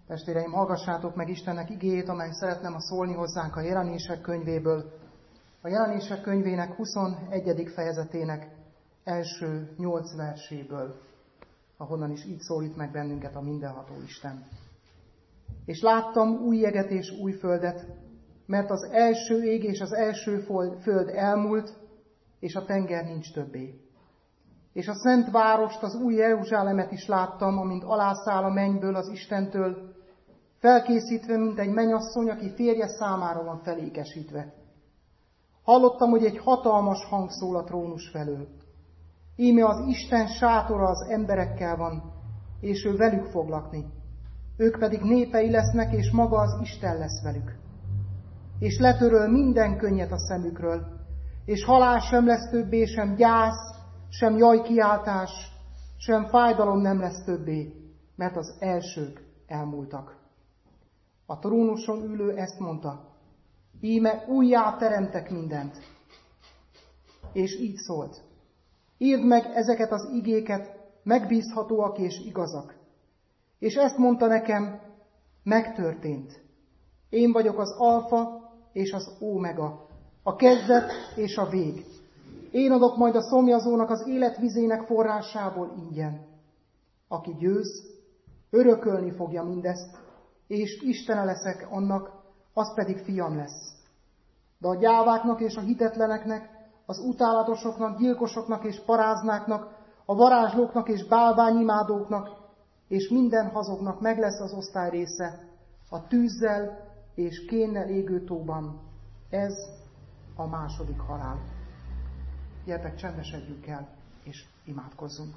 Testvéreim, hallgassátok meg Istennek igéjét, amely szeretne ma szólni hozzánk a Jelenések könyvéből. A Jelenések könyvének 21. fejezetének első 8 verséből, ahonnan is így szólít meg bennünket a mindenható Isten. És láttam új jeget és új földet, mert az első ég és az első föld elmúlt, és a tenger nincs többé. És a szent várost, az új Jeruzsálemet is láttam, amint alászáll a mennyből az Istentől, felkészítve, mint egy mennyasszony, aki férje számára van felékesítve. Hallottam, hogy egy hatalmas hang szól a trónus felől. Íme az Isten sátora az emberekkel van, és ő velük fog lakni. Ők pedig népei lesznek, és maga az Isten lesz velük. És letöröl minden könnyet a szemükről, és halál sem lesz többé, sem gyász, sem jajkiáltás, sem fájdalom nem lesz többé, mert az elsők elmúltak. A trónuson ülő ezt mondta: íme újjá teremtek mindent. És így szólt: írd meg ezeket az igéket, megbízhatóak és igazak. És ezt mondta nekem: megtörtént. Én vagyok az alfa és az ómega, a kezdet és a vég. Én adok majd a szomjazónak az életvizének forrásából ingyen. Aki győz, örökölni fogja mindezt, és Istene leszek annak, az pedig fiam lesz. De a gyáváknak és a hitetleneknek, az utálatosoknak, gyilkosoknak és paráznáknak, a varázslóknak és bálványimádóknak, és minden hazugnak meg lesz az osztály része a tűzzel és kénnel égő tóban. Ez a második halál. Gyertek, csendesedjünk el, és imádkozzunk.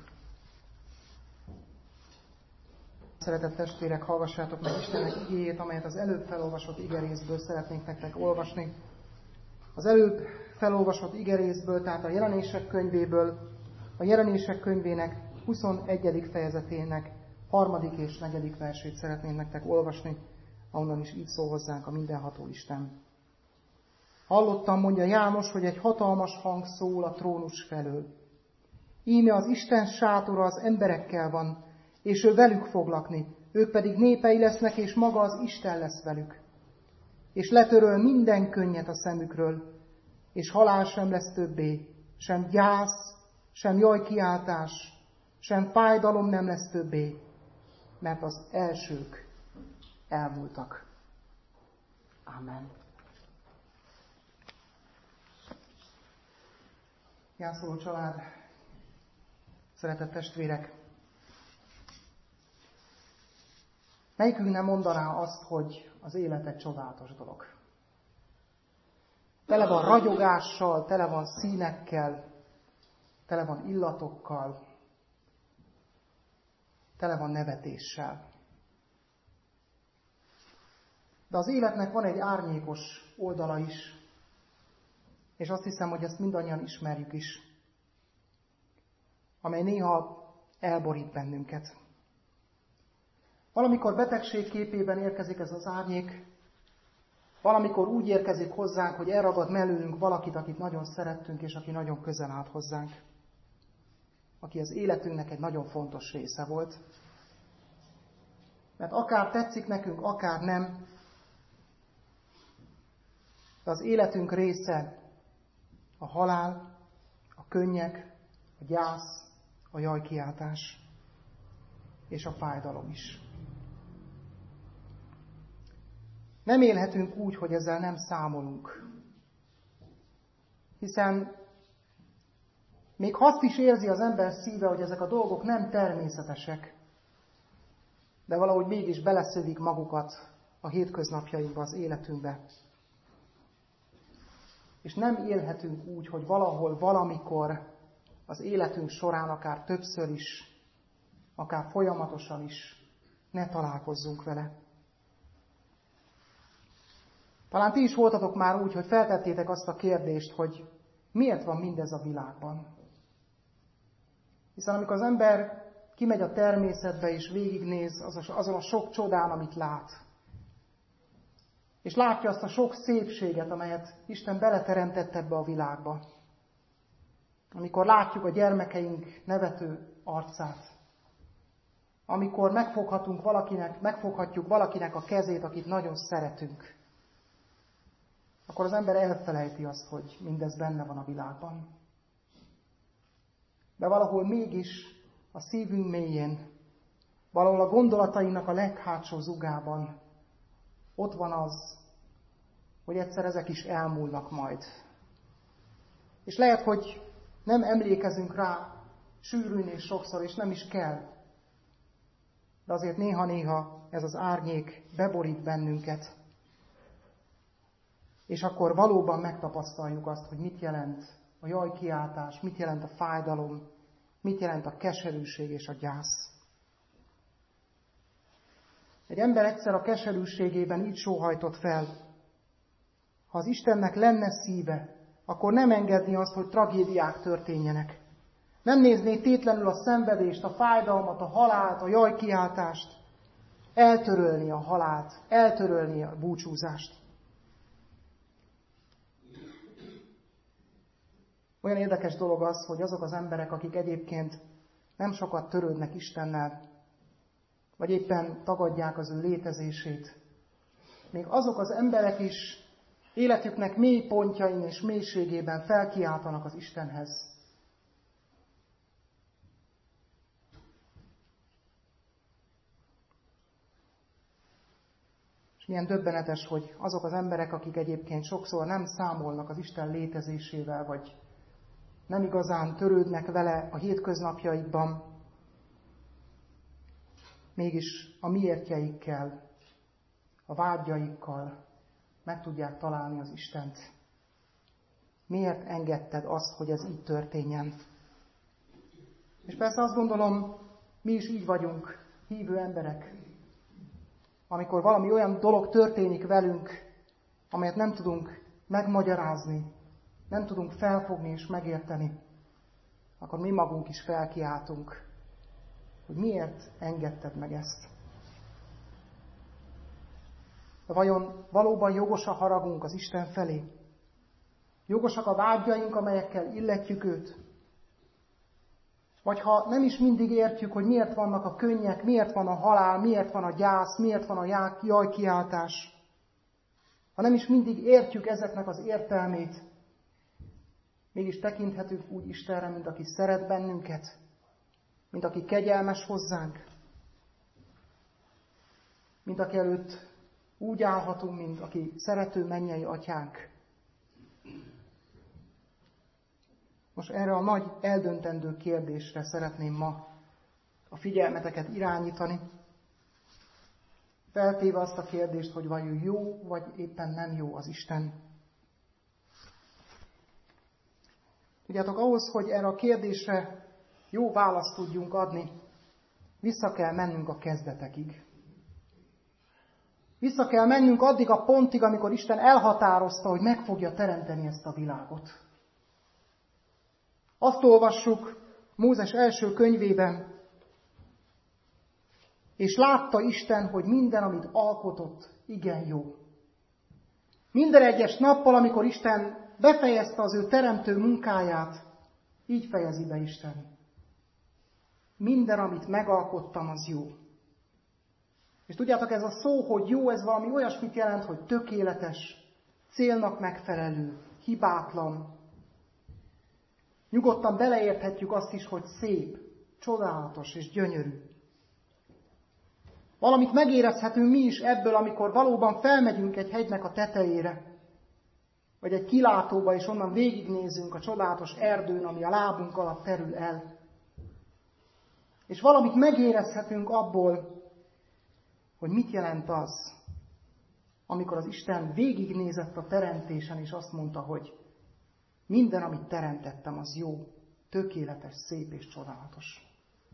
Szeretett testvérek, hallgassátok meg Istennek igéjét, amelyet az előbb felolvasott igerészből szeretnénk nektek olvasni. Az előbb felolvasott igerészből, tehát a Jelenések könyvéből, a Jelenések könyvének 21. fejezetének 3. és 4. versét szeretném nektek olvasni, ahonnan is így szól hozzánk a mindenható Isten. Hallottam, mondja János, hogy egy hatalmas hang szól a trónus felől. Íme az Isten sátora az emberekkel van, és ő velük fog lakni, ők pedig népei lesznek, és maga az Isten lesz velük. És letöröl minden könnyet a szemükről, és halál sem lesz többé, sem gyász, sem jajkiáltás, sem fájdalom nem lesz többé, mert az elsők elmúltak. Amen. Jászoló család, szeretett testvérek, melyikünk nem mondaná azt, hogy az élet egy csodálatos dolog? Tele van ragyogással, tele van színekkel, tele van illatokkal, tele van nevetéssel. De az életnek van egy árnyékos oldala is, és azt hiszem, hogy ezt mindannyian ismerjük is, amely néha elborít bennünket. Valamikor betegség képében érkezik ez az árnyék, valamikor úgy érkezik hozzánk, hogy elragad mellőlünk valakit, akit nagyon szerettünk, és aki nagyon közel állt hozzánk, aki az életünknek egy nagyon fontos része volt. Mert akár tetszik nekünk, akár nem, de az életünk része a halál, a könnyek, a gyász, a jajkiáltás és a fájdalom is. Nem élhetünk úgy, hogy ezzel nem számolunk. Hiszen még azt is érzi az ember szíve, hogy ezek a dolgok nem természetesek, de valahogy mégis beleszövik magukat a hétköznapjainkba, az életünkbe. És nem élhetünk úgy, hogy valahol, valamikor az életünk során, akár többször is, akár folyamatosan is ne találkozzunk vele. Talán ti is voltatok már úgy, hogy feltettétek azt a kérdést, hogy miért van mindez a világban. Hiszen amikor az ember kimegy a természetbe és végignéz azon a sok csodán, amit lát, és látja azt a sok szépséget, amelyet Isten beleteremtett ebbe a világba. Amikor látjuk a gyermekeink nevető arcát, amikor megfoghatjuk valakinek a kezét, akit nagyon szeretünk, akkor az ember elfelejti azt, hogy mindez benne van a világban. De valahol mégis a szívünk mélyén, valahol a gondolatainak a leghátsó zugában ott van az, hogy egyszer ezek is elmúlnak majd. És lehet, hogy nem emlékezünk rá sűrűn és sokszor, és nem is kell. De azért néha-néha ez az árnyék beborít bennünket. És akkor valóban megtapasztaljuk azt, hogy mit jelent a jajkiáltás, mit jelent a fájdalom, mit jelent a keserűség és a gyász. Egy ember egyszer a keserűségében így sóhajtott fel: ha az Istennek lenne szíve, akkor nem engedni azt, hogy tragédiák történjenek. Nem nézné tétlenül a szenvedést, a fájdalmat, a halált, a jajkiáltást. Eltörölni a halált, eltörölni a búcsúzást. Olyan érdekes dolog az, hogy azok az emberek, akik egyébként nem sokat törődnek Istennel, vagy éppen tagadják az ő létezését, még azok az emberek is életüknek mély pontjain és mélységében felkiáltanak az Istenhez. És milyen döbbenetes, hogy azok az emberek, akik egyébként sokszor nem számolnak az Isten létezésével, vagy nem igazán törődnek vele a hétköznapjaikban, mégis a miértjeikkel, a vágyaikkal meg tudják találni az Istent. Miért engedted azt, hogy ez így történjen? És persze azt gondolom, mi is így vagyunk, hívő emberek. Amikor valami olyan dolog történik velünk, amelyet nem tudunk megmagyarázni, nem tudunk felfogni és megérteni, akkor mi magunk is felkiáltunk, hogy miért engedted meg ezt. De vajon valóban jogos a haragunk az Isten felé? Jogosak a vágyaink, amelyekkel illetjük őt? Vagy ha nem is mindig értjük, hogy miért vannak a könnyek, miért van a halál, miért van a gyász, miért van a jajkiáltás, ha nem is mindig értjük ezeknek az értelmét, mégis tekinthetünk úgy Istenre, mint aki szeret bennünket, mint aki kegyelmes hozzánk, mint aki előtt úgy állhatunk, mint aki szerető mennyei atyánk. Most erre a nagy eldöntendő kérdésre szeretném ma a figyelmeteket irányítani, feltéve azt a kérdést, hogy vajon jó, vagy éppen nem jó az Isten. Tudjátok, ahhoz, hogy erre a kérdésre jó választ tudjunk adni, vissza kell mennünk a kezdetekig. Vissza kell mennünk addig a pontig, amikor Isten elhatározta, hogy meg fogja teremteni ezt a világot. Azt olvassuk Mózes első könyvében, és látta Isten, hogy minden, amit alkotott, igen jó. Minden egyes nappal, amikor Isten befejezte az ő teremtő munkáját, így fejezi be Isten. Minden, amit megalkottam, az jó. És tudjátok, ez a szó, hogy jó, ez valami olyasmit jelent, hogy tökéletes, célnak megfelelő, hibátlan. Nyugodtan beleérthetjük azt is, hogy szép, csodálatos és gyönyörű. Valamit megérezhetünk mi is ebből, amikor valóban felmegyünk egy hegynek a tetejére, vagy egy kilátóba, és onnan végignézünk a csodálatos erdőn, ami a lábunk alatt terül el. És valamit megérezhetünk abból, hogy mit jelent az, amikor az Isten végignézett a teremtésen, és azt mondta, hogy minden, amit teremtettem, az jó, tökéletes, szép és csodálatos.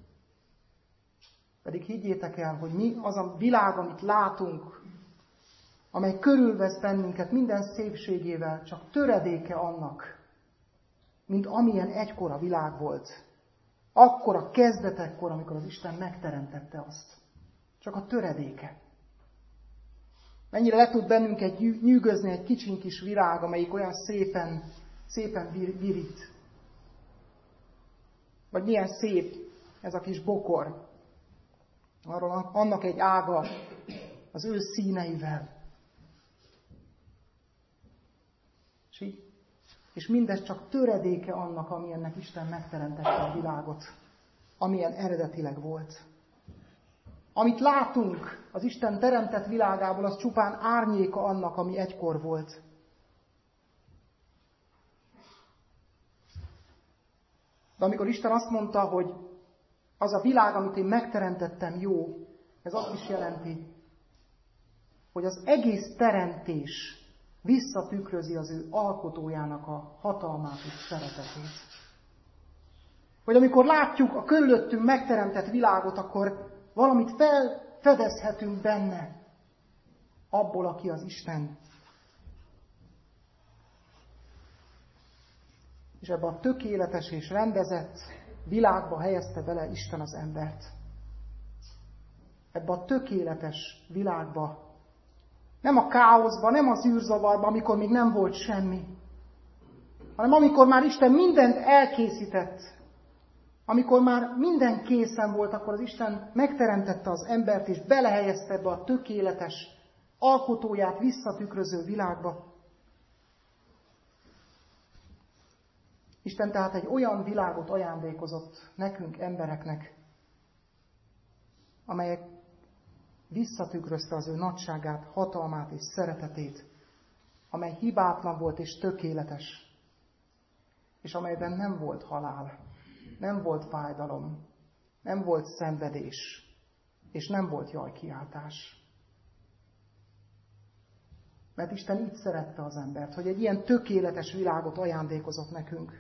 Pedig higgyétek el, hogy mi az a világ, amit látunk, amely körülvesz bennünket minden szépségével, csak töredéke annak, mint amilyen egykor a világ volt. Akkor a kezdetekkor, amikor az Isten megteremtette azt. Csak a töredéke. Mennyire le tud bennünket nyűgözni egy kicsin kis virág, amelyik olyan szépen virít. Vagy milyen szép ez a kis bokor. Arról annak egy ága az ő színeivel. És mindez csak töredéke annak, amilyennek Isten megteremtette a világot, amilyen eredetileg volt. Amit látunk az Isten teremtett világából, az csupán árnyéka annak, ami egykor volt. De amikor Isten azt mondta, hogy az a világ, amit én megteremtettem, jó, ez azt is jelenti, hogy az egész teremtés visszatükrözi az ő alkotójának a hatalmát és szeretetét. Hogy amikor látjuk a körülöttünk megteremtett világot, akkor valamit felfedezhetünk benne, abból, aki az Isten. És ebbe a tökéletes és rendezett világba helyezte bele Isten az embert. Ebbe a tökéletes világba, nem a káoszba, nem az űrzavarba, amikor még nem volt semmi, hanem amikor már Isten mindent elkészített, amikor már minden készen volt, akkor az Isten megteremtette az embert, és belehelyezte ebbe a tökéletes alkotóját visszatükröző világba. Isten tehát egy olyan világot ajándékozott nekünk, embereknek, amelyek visszatükrözte az ő nagyságát, hatalmát és szeretetét, amely hibátlan volt és tökéletes, és amelyben nem volt halál, nem volt fájdalom, nem volt szenvedés, és nem volt jajkiáltás. Mert Isten így szerette az embert, hogy egy ilyen tökéletes világot ajándékozott nekünk.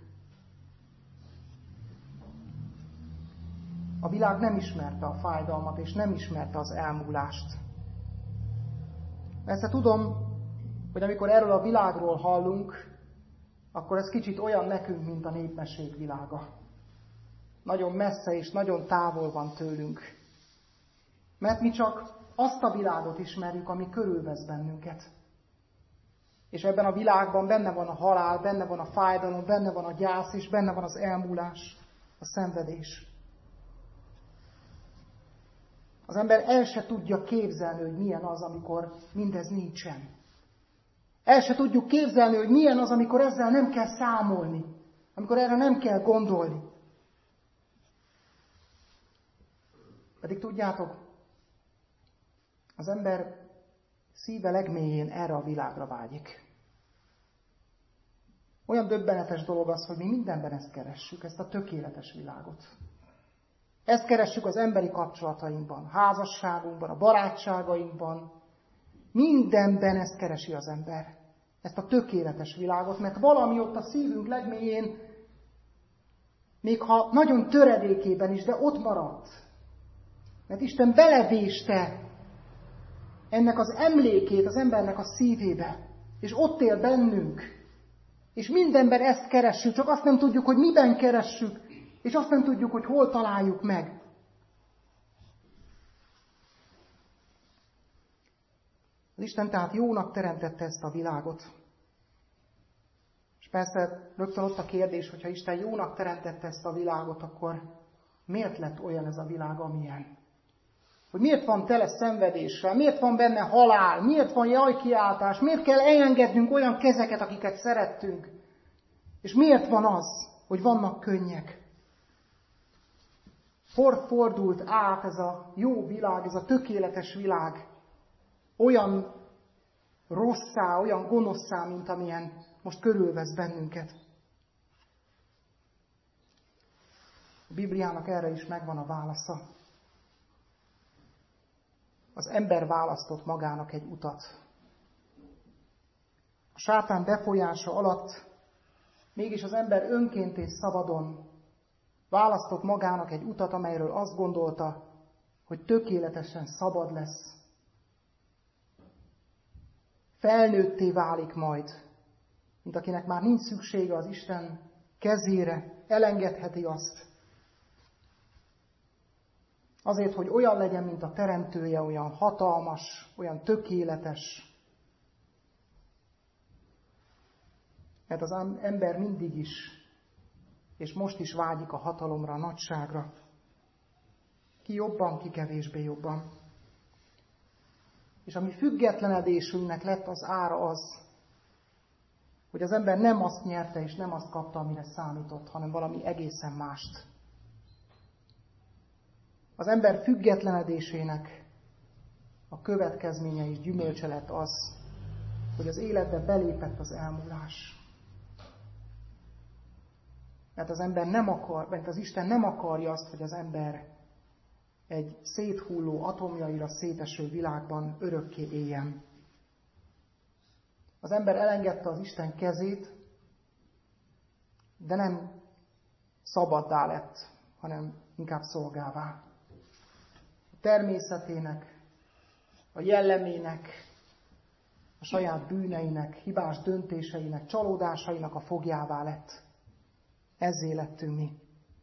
A világ nem ismerte a fájdalmat, és nem ismerte az elmúlást. Persze tudom, hogy amikor erről a világról hallunk, akkor ez kicsit olyan nekünk, mint a népmesék világa. Nagyon messze és nagyon távol van tőlünk. Mert mi csak azt a világot ismerjük, ami körülvesz bennünket. És ebben a világban benne van a halál, benne van a fájdalom, benne van a gyász, és benne van az elmúlás, a szenvedés. Az ember el se tudja képzelni, hogy milyen az, amikor mindez nincsen. El se tudjuk képzelni, hogy milyen az, amikor ezzel nem kell számolni, amikor erre nem kell gondolni. Pedig tudjátok, az ember szíve legmélyén erre a világra vágyik. Olyan döbbenetes dolog az, hogy mi mindenben ezt keressük, ezt a tökéletes világot. Ezt keressük az emberi kapcsolatainkban, házasságunkban, a barátságainkban. Mindenben ezt keresi az ember. Ezt a tökéletes világot, mert valami ott a szívünk legmélyén, még ha nagyon töredékében is, de ott maradt. Mert Isten belevéste ennek az emlékét az embernek a szívébe, és ott él bennünk. És mindenben ezt keressük, csak azt nem tudjuk, hogy miben keressük, és azt nem tudjuk, hogy hol találjuk meg. Az Isten tehát jónak teremtette ezt a világot. És persze rögtön ott a kérdés, hogyha Isten jónak teremtette ezt a világot, akkor miért lett olyan ez a világ, amilyen? Hogy miért van tele szenvedéssel, miért van benne halál, miért van jajkiáltás, miért kell elengednünk olyan kezeket, akiket szerettünk, és miért van az, hogy vannak könnyek? Fordult át ez a jó világ, ez a tökéletes világ olyan rosszá, olyan gonoszszá, mint amilyen most körülvesz bennünket. A Bibliának erre is megvan a válasza. Az ember választott magának egy utat. A sátán befolyása alatt mégis az ember önként és szabadon választott magának egy utat, amelyről azt gondolta, hogy tökéletesen szabad lesz. Felnőtté válik majd, mint akinek már nincs szüksége az Isten kezére, elengedheti azt. Azért, hogy olyan legyen, mint a teremtője, olyan hatalmas, olyan tökéletes. Mert az ember mindig is, és most is vágyik a hatalomra, a nagyságra. Ki jobban, ki kevésbé jobban. És a mi függetlenedésünknek lett az ára az, hogy az ember nem azt nyerte és nem azt kapta, amire számított, hanem valami egészen mást. Az ember függetlenedésének a következménye és gyümölcse lett az, hogy az életbe belépett az elmúlás. Mert az Isten nem akarja azt, hogy az ember egy széthulló, atomjaira széteső világban örökké éljen. Az ember elengedte az Isten kezét, de nem szabaddá lett, hanem inkább szolgává. A természetének, a jellemének, a saját bűneinek, hibás döntéseinek, csalódásainak a foglyává lett. Ezzé lettünk mi.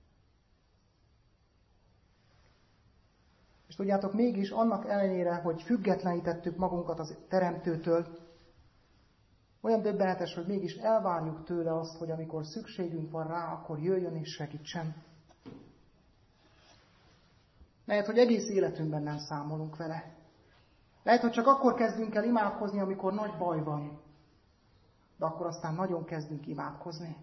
És tudjátok, mégis annak ellenére, hogy függetlenítettük magunkat az Teremtőtől, olyan döbbenetes, hogy mégis elvárjuk tőle azt, hogy amikor szükségünk van rá, akkor jöjjön és segítsen. Lehet, hogy egész életünkben nem számolunk vele. Lehet, hogy csak akkor kezdünk el imádkozni, amikor nagy baj van. De akkor aztán nagyon kezdünk imádkozni.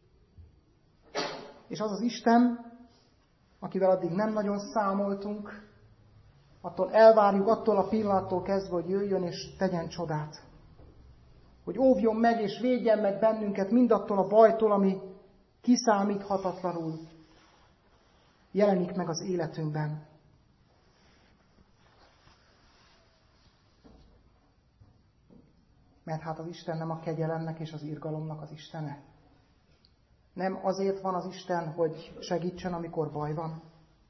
És az az Isten, akivel addig nem nagyon számoltunk, attól elvárjuk, attól a pillanattól kezdve, hogy jöjjön és tegyen csodát. Hogy óvjon meg és védjen meg bennünket mindattól a bajtól, ami kiszámíthatatlanul jelenik meg az életünkben. Mert hát az Isten nem a kegyelemnek és az irgalomnak az Istene. Nem azért van az Isten, hogy segítsen, amikor baj van.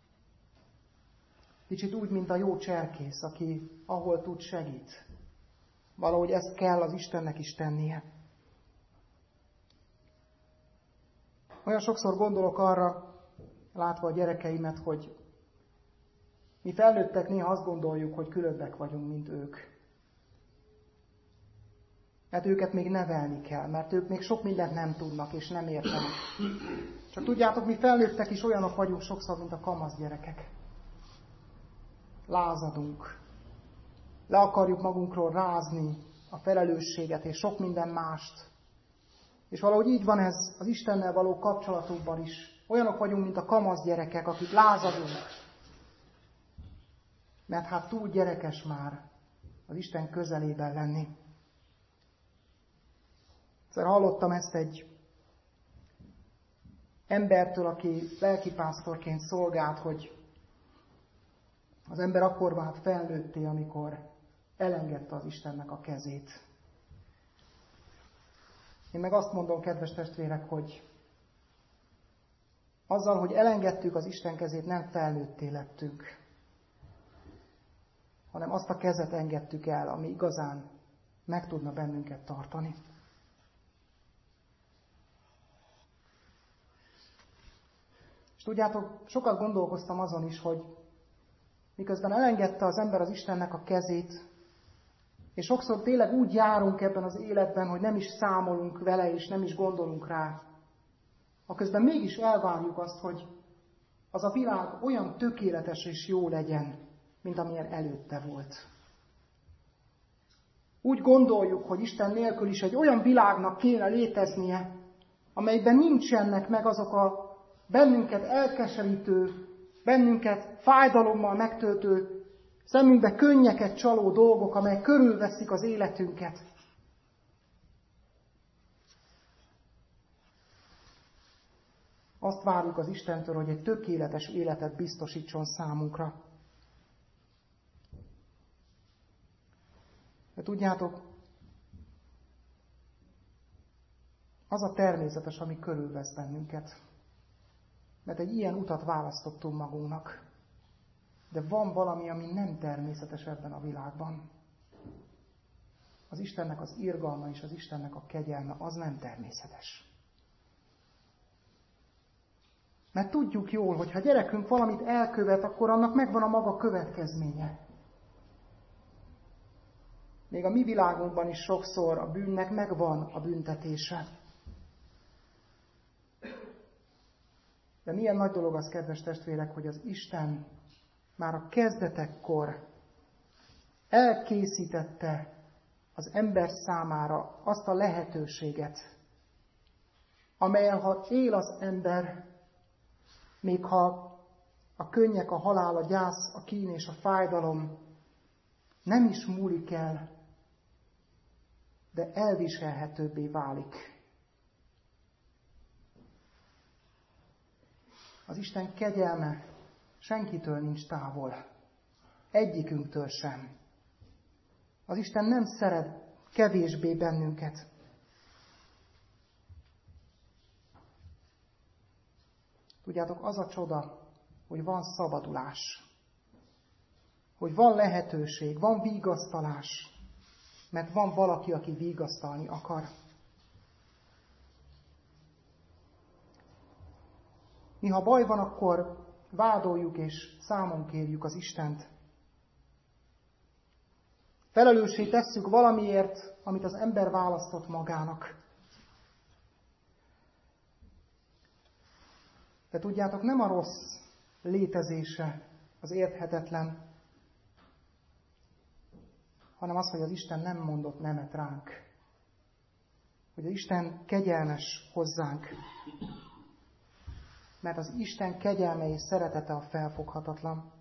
Kicsit úgy, mint a jó cserkész, aki ahol tud segít. Valahogy ezt kell az Istennek is tennie. Olyan sokszor gondolok arra, látva a gyerekeimet, hogy mi felnőttek néha azt gondoljuk, hogy különbek vagyunk, mint ők. Mert őket még nevelni kell, mert ők még sok mindent nem tudnak és nem értenek. Csak tudjátok, mi felnőttek is olyanok vagyunk sokszor, mint a kamasz gyerekek. Lázadunk. Le akarjuk magunkról rázni a felelősséget és sok minden mást. És valahogy így van ez az Istennel való kapcsolatunkban is. Olyanok vagyunk, mint a kamasz gyerekek, akik lázadunk. Mert hát túl gyerekes már az Isten közelében lenni. Egyszer hallottam ezt egy embertől, aki lelkipásztorként szolgált, hogy az ember akkor vált felnőtté, amikor elengedte az Istennek a kezét. Én meg azt mondom, kedves testvérek, hogy azzal, hogy elengedtük az Isten kezét, nem felnőtté lettünk, hanem azt a kezet engedtük el, ami igazán meg tudna bennünket tartani. És tudjátok, sokat gondolkoztam azon is, hogy miközben elengedte az ember az Istennek a kezét, és sokszor tényleg úgy járunk ebben az életben, hogy nem is számolunk vele, és nem is gondolunk rá, aközben mégis elvárjuk azt, hogy az a világ olyan tökéletes és jó legyen, mint amilyen előtte volt. Úgy gondoljuk, hogy Isten nélkül is egy olyan világnak kéne léteznie, amelyben nincsenek meg azok a bennünket elkeserítő, bennünket fájdalommal megtöltő, szemünkbe könnyeket csaló dolgok, amelyek körülveszik az életünket. Azt várjuk az Istentől, hogy egy tökéletes életet biztosítson számunkra. De tudjátok, az a természetes, ami körülvesz bennünket. Mert egy ilyen utat választottunk magunknak. De van valami, ami nem természetes ebben a világban. Az Istennek az irgalma és az Istennek a kegyelme, az nem természetes. Mert tudjuk jól, hogy ha gyerekünk valamit elkövet, akkor annak megvan a maga következménye. Még a mi világunkban is sokszor a bűnnek megvan a büntetése. De milyen nagy dolog az, kedves testvérek, hogy az Isten már a kezdetekkor elkészítette az ember számára azt a lehetőséget, amelyen ha él az ember, még ha a könnyek, a halál, a gyász, a kín és a fájdalom nem is múlik el, de elviselhetőbbé válik. Az Isten kegyelme senkitől nincs távol, egyikünktől sem. Az Isten nem szeret kevésbé bennünket. Tudjátok, az a csoda, hogy van szabadulás, hogy van lehetőség, van vigasztalás, mert van valaki, aki vigasztalni akar. Mi, ha baj van, akkor vádoljuk és számon kérjük az Istent. Felelőssé tesszük valamiért, amit az ember választott magának. De tudjátok, nem a rossz létezése az érthetetlen, hanem az, hogy az Isten nem mondott nemet ránk. Hogy az Isten kegyelmes hozzánk. Mert az Isten kegyelme és szeretete a felfoghatatlan.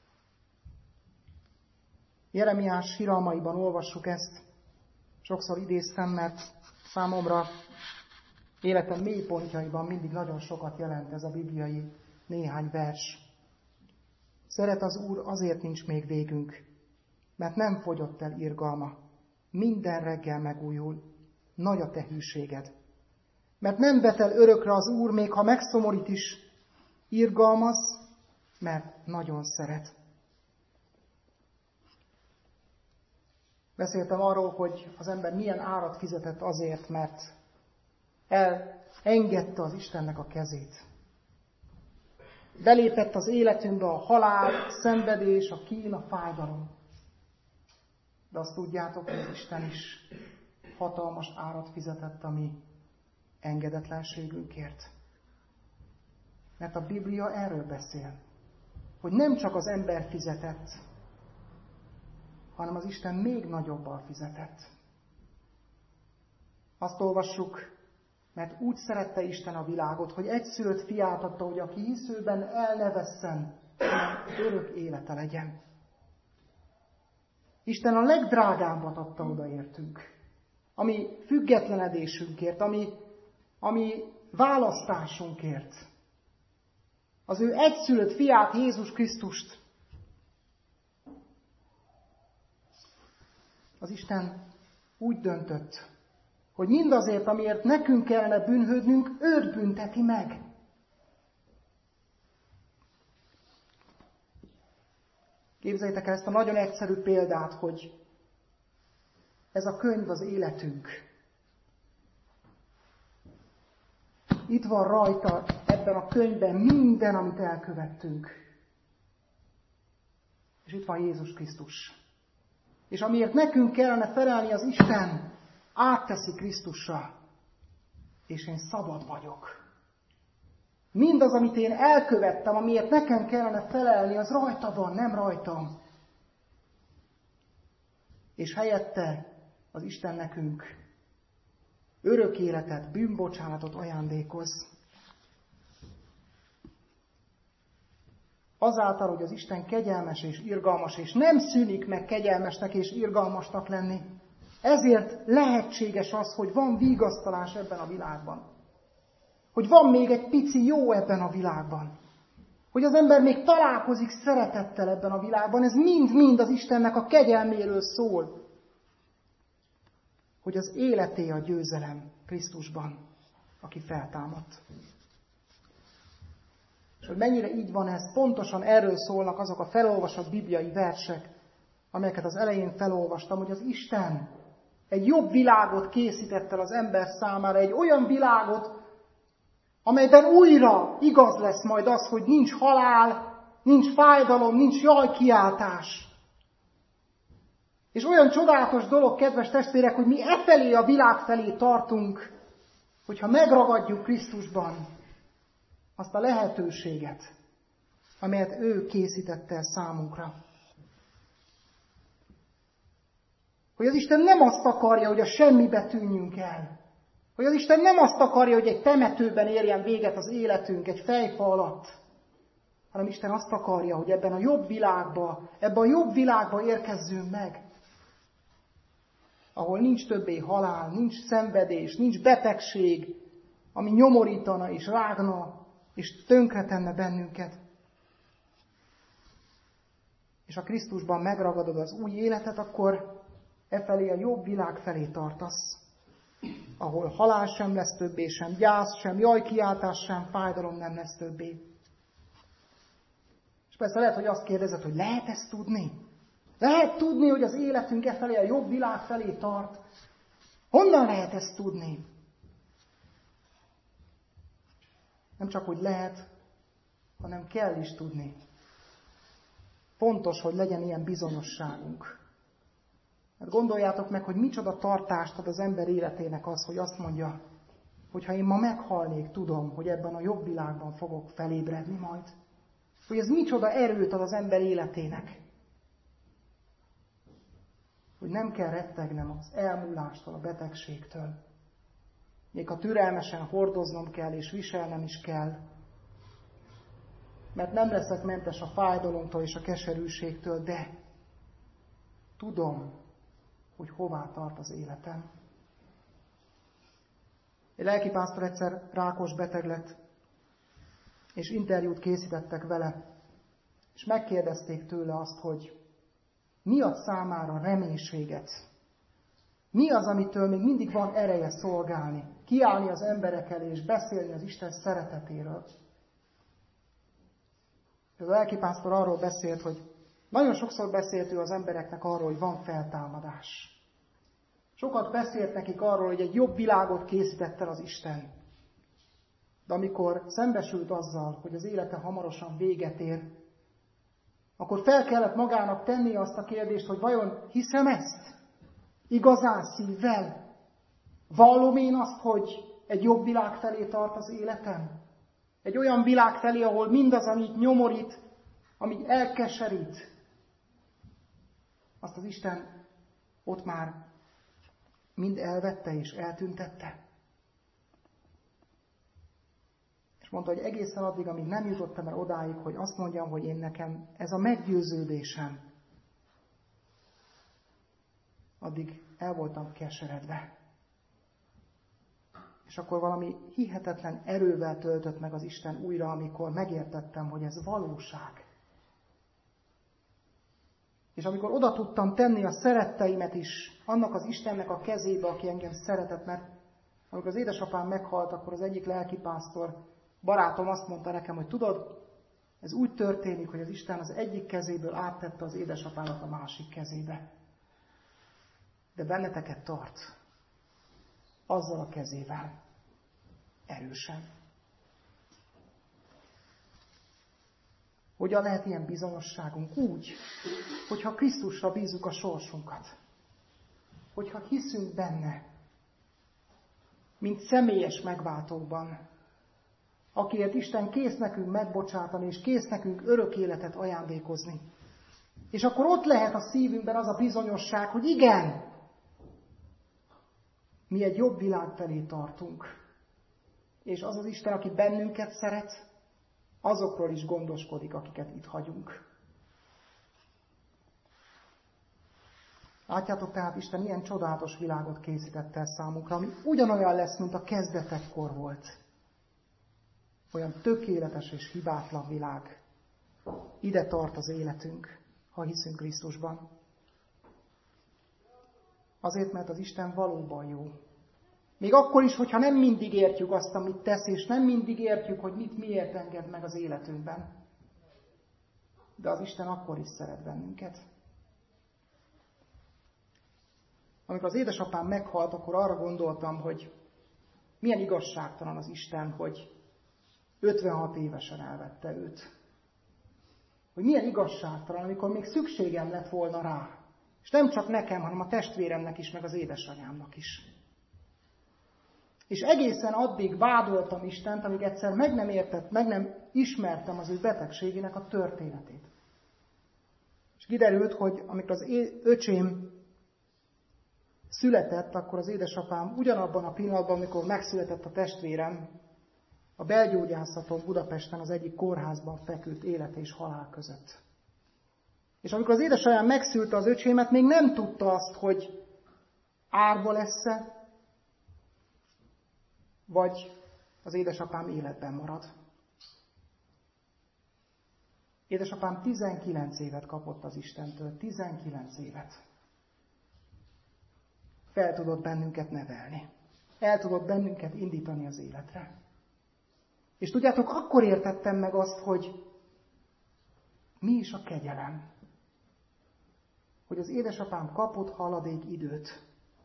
Jeremiás síralmaiban olvassuk ezt. Sokszor idéztem, mert számomra életem mélypontjaiban mindig nagyon sokat jelent ez a bibliai néhány vers. Szeret az Úr, azért nincs még végünk, mert nem fogyott el irgalma. Minden reggel megújul, nagy a te hűséged. Mert nem vet el örökre az Úr, még ha megszomorít is, irgalmaz, mert nagyon szeret. Beszéltem arról, hogy az ember milyen árat fizetett azért, mert elengedte az Istennek a kezét. Belépett az életünkbe a halál, a szenvedés, a kín, a fájdalom. De azt tudjátok, hogy az Isten is hatalmas árat fizetett a mi engedetlenségünkért. Mert a Biblia erről beszél, hogy nem csak az ember fizetett, hanem az Isten még nagyobban fizetett. Azt olvassuk, mert úgy szerette Isten a világot, hogy egyszülött fiát adta, hogy aki hisz őben el ne vesszen, hanem örök élete legyen. Isten a legdrágábbat adta odaértünk, ami függetlenedésünkért, ami választásunkért. Az ő egyszülött fiát, Jézus Krisztust. Az Isten úgy döntött, hogy mindazért, amiért nekünk kellene bűnhődnünk, őt bünteti meg. Képzeljétek el ezt a nagyon egyszerű példát, hogy ez a könyv az életünk. Itt van rajta ebben a könyvben minden, amit elkövettünk. És itt van Jézus Krisztus. És amiért nekünk kellene felelni, az Isten átteszi Krisztusra. És én szabad vagyok. Mindaz, amit én elkövettem, amiért nekem kellene felelni, az rajta van, nem rajtam. És helyette az Isten nekünk örök életet, bűnbocsánatot ajándékoz. Azáltal, hogy az Isten kegyelmes és irgalmas, és nem szűnik meg kegyelmesnek és irgalmasnak lenni. Ezért lehetséges az, hogy van vigasztalás ebben a világban. Hogy van még egy pici jó ebben a világban. Hogy az ember még találkozik szeretettel ebben a világban. Ez mind-mind az Istennek a kegyelméről szól. Hogy az életé a győzelem Krisztusban, aki feltámadt. És hogy mennyire így van ez, pontosan erről szólnak azok a felolvasott bibliai versek, amelyeket az elején felolvastam, hogy az Isten egy jobb világot készített el az ember számára, egy olyan világot, amelyben újra igaz lesz majd az, hogy nincs halál, nincs fájdalom, nincs jajkiáltás. És olyan csodálatos dolog, kedves testvérek, hogy mi efelé a világ felé tartunk, hogyha megragadjuk Krisztusban azt a lehetőséget, amelyet ő készített el számunkra. Hogy az Isten nem azt akarja, hogy a semmibe tűnjünk el. Hogy az Isten nem azt akarja, hogy egy temetőben érjen véget az életünk, egy fejfa alatt. Hanem Isten azt akarja, hogy ebben a jobb világba érkezzünk meg. Ahol nincs többé halál, nincs szenvedés, nincs betegség, ami nyomorítana és rágna, és tönkretenne bennünket. És ha Krisztusban megragadod az új életet, akkor efelé a jobb világ felé tartasz. Ahol halál sem lesz többé, sem gyász, sem jajkiáltás, sem fájdalom nem lesz többé. És persze lehet, hogy azt kérdezed, hogy lehet ezt tudni? Lehet tudni, hogy az életünk efelé a jobb világ felé tart? Honnan lehet ezt tudni? Nem csak, hogy lehet, hanem kell is tudni. Fontos, hogy legyen ilyen bizonyosságunk. Mert gondoljátok meg, hogy micsoda tartást ad az ember életének az, hogy azt mondja, hogy ha én ma meghalnék, tudom, hogy ebben a jobb világban fogok felébredni majd. Hogy ez micsoda erőt ad az ember életének. Hogy nem kell rettegnem az elmúlástól, a betegségtől. Még ha türelmesen hordoznom kell, és viselnem is kell. Mert nem leszek mentes a fájdalomtól és a keserűségtől, de tudom, hogy hová tart az életem. Egy lelkipásztor egyszer rákos beteg lett, és interjút készítettek vele, és megkérdezték tőle azt, hogy mi ad számára reménységet? Mi az, amitől még mindig van ereje szolgálni, kiállni az emberek elé, és beszélni az Isten szeretetéről? A lelkipásztor arról beszélt, hogy nagyon sokszor beszélt ő az embereknek arról, hogy van feltámadás. Sokat beszélt nekik arról, hogy egy jobb világot készített el az Isten. De amikor szembesült azzal, hogy az élete hamarosan véget ér, akkor fel kellett magának tenni azt a kérdést, hogy vajon hiszem ezt? Igazán szívvel? Vallom én azt, hogy egy jobb világ felé tart az életem? Egy olyan világ felé, ahol mindaz, amit nyomorít, amit elkeserít, azt az Isten ott már mind elvette és eltüntette. És mondta, hogy egészen addig, amíg nem jutottam el odáig, hogy azt mondjam, hogy én nekem ez a meggyőződésem, addig el voltam keseredve. És akkor valami hihetetlen erővel töltött meg az Isten újra, amikor megértettem, hogy ez valóság. És amikor oda tudtam tenni a szeretteimet is annak az Istennek a kezébe, aki engem szeretett, mert amikor az édesapám meghalt, akkor az egyik lelkipásztor barátom azt mondta nekem, hogy tudod, ez úgy történik, hogy az Isten az egyik kezéből áttette az édesapámat a másik kezébe. De benneteket tart. Azzal a kezével. Erősen. Hogyan lehet ilyen bizonyosságunk? Úgy, hogyha Krisztusra bízzuk a sorsunkat. Hogyha hiszünk benne, mint személyes megváltóban, akiért Isten kész nekünk megbocsátani, és kész nekünk örök életet ajándékozni. És akkor ott lehet a szívünkben az a bizonyosság, hogy igen, mi egy jobb világ felé tartunk. És az az Isten, aki bennünket szeret, azokról is gondoskodik, akiket itt hagyunk. Látjátok, tehát Isten ilyen csodálatos világot készített el számunkra, ami ugyanolyan lesz, mint a kezdetekkor volt. Olyan tökéletes és hibátlan világ. Ide tart az életünk, ha hiszünk Krisztusban. Azért, mert az Isten valóban jó. Még akkor is, hogyha nem mindig értjük azt, amit tesz, és nem mindig értjük, hogy mit miért enged meg az életünkben. De az Isten akkor is szeret bennünket. Amikor az édesapám meghalt, akkor arra gondoltam, hogy milyen igazságtalan az Isten, hogy 56 évesen elvette őt. Hogy milyen igazságtalan, amikor még szükségem lett volna rá. És nem csak nekem, hanem a testvéremnek is, meg az édesanyámnak is. És egészen addig vádoltam Istent, amíg egyszer meg nem ismertem az ő betegségének a történetét. És kiderült, hogy amikor az öcsém született, akkor az édesapám ugyanabban a pillanatban, amikor megszületett a testvérem, a belgyógyászaton Budapesten az egyik kórházban feküdt élet és halál között. És amikor az édesanyám megszülte az öcsémet, még nem tudta azt, hogy árva lesz-e, vagy az édesapám életben marad. Édesapám 19 évet kapott az Istentől, 19 évet. Fel tudott bennünket nevelni. El tudott bennünket indítani az életre. És tudjátok, akkor értettem meg azt, hogy mi is a kegyelem. Hogy az édesapám kapott haladék időt.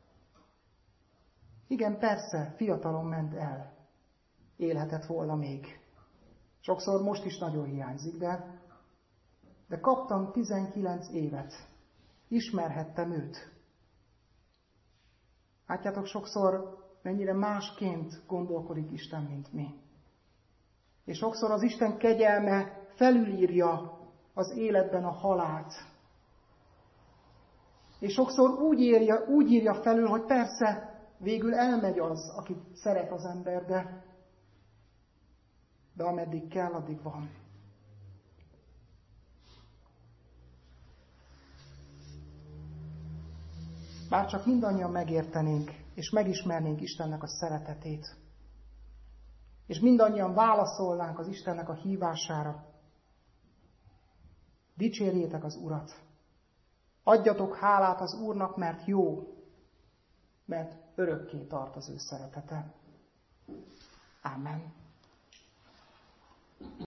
Igen, persze, fiatalon ment el. Élhetett volna még. Sokszor most is nagyon hiányzik, de kaptam 19 évet. Ismerhettem őt. Látjátok, sokszor mennyire másként gondolkodik Isten, mint mi. És sokszor az Isten kegyelme felülírja az életben a halált. És sokszor úgy írja felül, hogy persze végül elmegy az, akit szeret az ember, de ameddig kell, addig van. Bár csak mindannyian megértenénk, és megismernénk Istennek a szeretetét, és mindannyian válaszolnánk az Istennek a hívására. Dicsérjétek az Urat! Adjatok hálát az Úrnak, mert jó, mert örökké tart az ő szeretete. Amen.